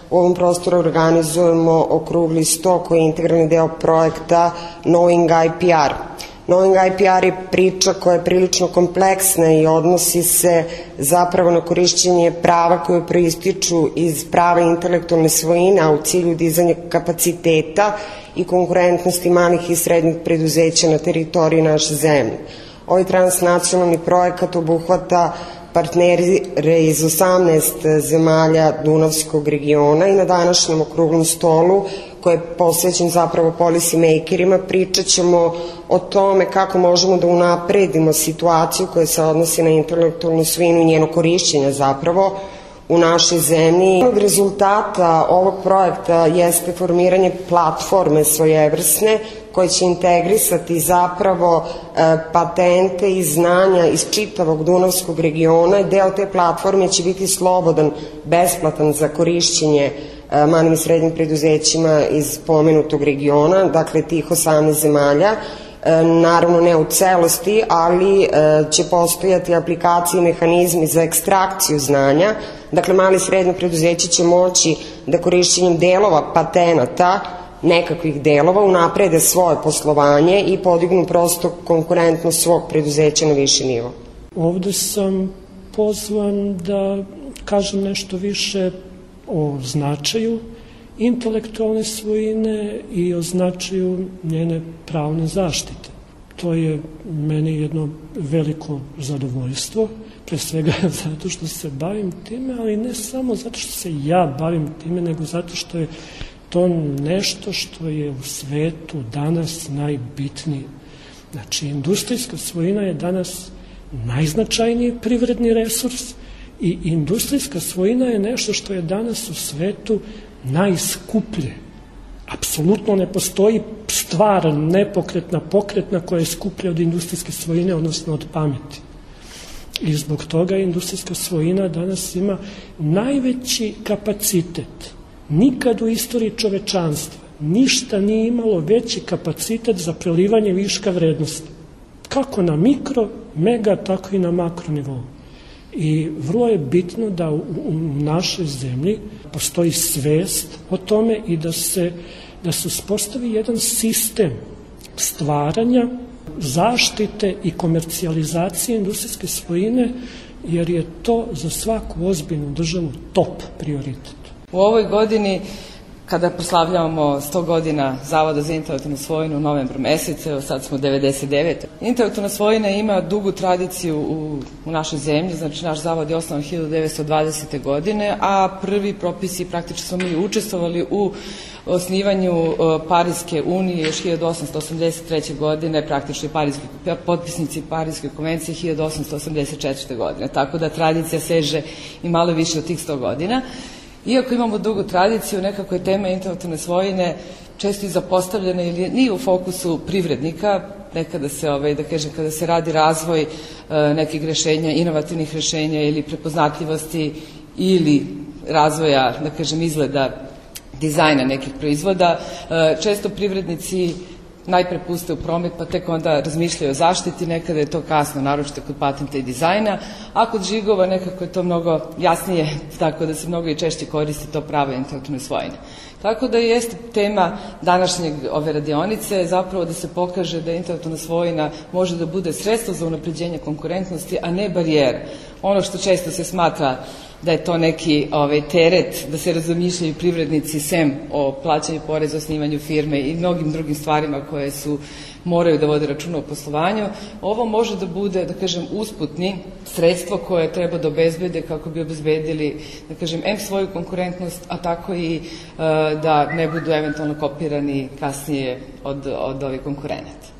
u ovom prostoru organizujemo okrugli sto koji je integralni deo projekta Knowing IPR. Knowing IPR je priča koja je prilično kompleksna i odnosi se zapravo na korišćenje prava koje proističu iz prava intelektualne svojine, a u cilju dizanja kapaciteta i konkurentnosti malih i srednjih preduzeća na teritoriji naše zemlje. Ovaj transnacionalni projekat obuhvata partnere iz 18 zemalja Dunavskog regiona i na današnjem okruglom stolu, koji je posvećen zapravo policy makerima, pričat ćemo o tome kako možemo da unapredimo situaciju koja se odnosi na intelektualnu svojinu i njeno korišćenje zapravo u našoj zemlji. Jedan od rezultata ovog projekta jeste formiranje platforme svojevrsne koje će integrisati zapravo patente i znanja iz čitavog Dunavskog regiona. Deo te platforme će biti slobodan, besplatan za korišćenje malim i srednjim preduzećima iz pomenutog regiona, dakle tih 18 zemalja. Naravno ne u celosti, ali će postojati aplikacije i mehanizmi za ekstrakciju znanja. Dakle, mali i srednje preduzeće će moći da korišćenjem delova patenata, nekakvih delova, unaprede svoje poslovanje i podignu prosto konkurentnost svog preduzeća na viši nivo. Ovde sam pozvan da kažem nešto više o značaju intelektualne svojine i o značaju njene pravne zaštite. To je meni jedno veliko zadovoljstvo, pre svega zato što se bavim time, ali ne samo zato što se ja bavim time, nego zato što je to nešto što je u svetu danas najbitnije. Znači, industrijska svojina je danas najznačajniji privredni resurs i industrijska svojina je nešto što je danas u svetu najskuplje. Apsolutno ne postoji stvar nepokretna, pokretna koja je skuplja od industrijske svojine, odnosno od pameti. I zbog toga industrijska svojina danas ima najveći kapacitet. Nikad u istoriji čovečanstva ništa nije imalo veći kapacitet za prelivanje viška vrednosti. Kako na mikro, mega, tako i na makro nivou. I vrlo je bitno da u našoj zemlji postoji svest o tome i da se uspostavi jedan sistem stvaranja, zaštite i komercijalizacije industrijske svojine, jer je to za svaku ozbiljnu državu top prioritet. U ovoj godini, kada proslavljamo 100 godina Zavoda za intelektualnu svojinu u novembru mesecu, evo sad smo 99. Intelektualna svojina ima dugu tradiciju u našoj zemlji, znači naš zavod je osnovan 1920. godine, a prvi propisi praktično smo mi učestvovali u osnivanju Pariske unije još 1883. godine, praktično potpisnici Pariske konvencije 1884. godine, tako da tradicija seže i malo više od tih 100 godina. Iako imamo dugu tradiciju, nekako je tema intelektualne svojine često i zapostavljena ili nije u fokusu privrednika, nekada se, da kažem, kada se radi razvoj nekih rešenja, inovativnih rešenja ili prepoznatljivosti ili razvoja, da kažem, izgleda dizajna nekih proizvoda, često privrednici najpre puste u promet, pa tek onda razmišljaju o zaštiti, nekada je to kasno, naročito kod patenta i dizajna, a kod žigova nekako je to mnogo jasnije, tako da se mnogo i češće koristi to pravo intelektualne svojine. Tako da jeste tema današnjeg ove radionice zapravo da se pokaže da intelektualna svojina može da bude sredstvo za unapređenje konkurentnosti, a ne barijera. Ono što često se smatra da je to neki teret, da se razmišljaju privrednici sem o plaćanju poreza, osnivanju firme i mnogim drugim stvarima koje moraju da vode računa o poslovanju. Ovo može da bude, da kažem, usputni sredstvo koje treba da obezbede kako bi obezbedili, da kažem, svoju konkurentnost, a tako i da ne budu eventualno kopirani kasnije od ovih konkurenata.